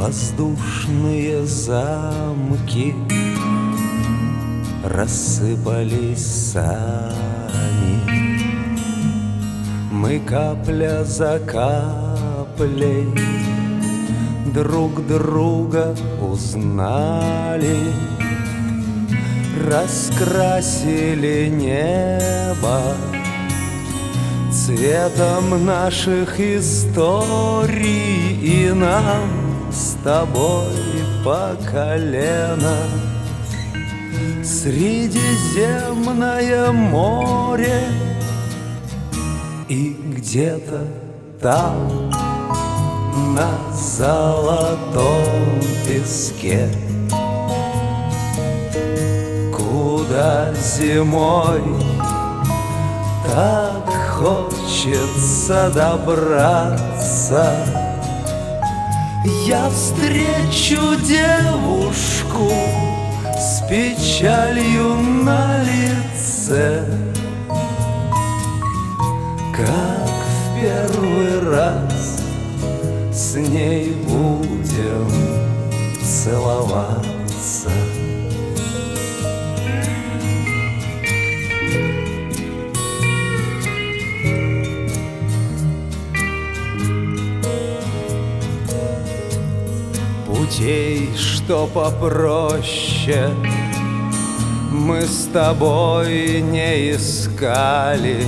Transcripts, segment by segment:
Воздушные замки рассыпались сами. Мы капля за каплей друг друга узнали, раскрасили небо цветом наших историй, и нам с тобой по колено Средиземное море. И где-то там на золотом песке, куда зимой так хочется добраться, я встречу девушку с печалью на лице, как в первый раз с ней будем целоваться. Путей, что попроще, мы с тобой не искали,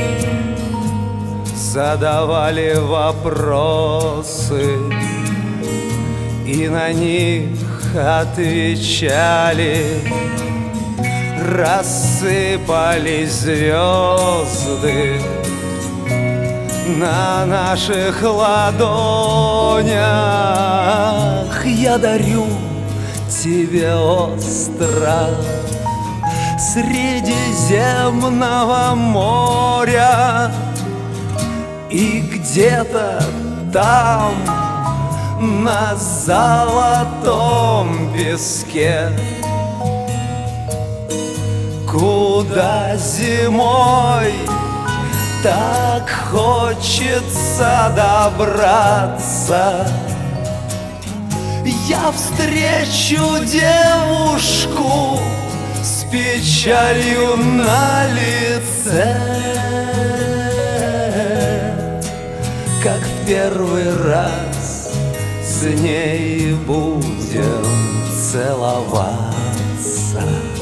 задавали вопросы и на них отвечали. Рассыпались звезды на наших ладонях. Я дарю тебе остров Средиземного моря, и где-то там на золотом песке, куда зимой так хочется добраться, я встречу девушку с печалью на лице, как в первый раз с ней будем целоваться.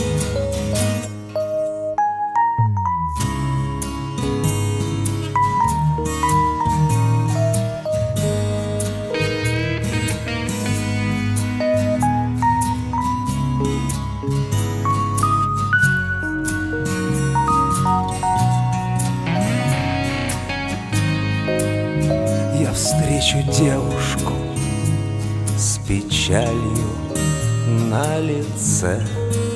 Я встречу девушку с печалью на лице,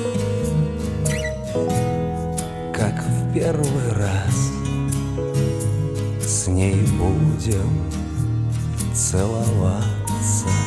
как в первый раз с ней будем целоваться.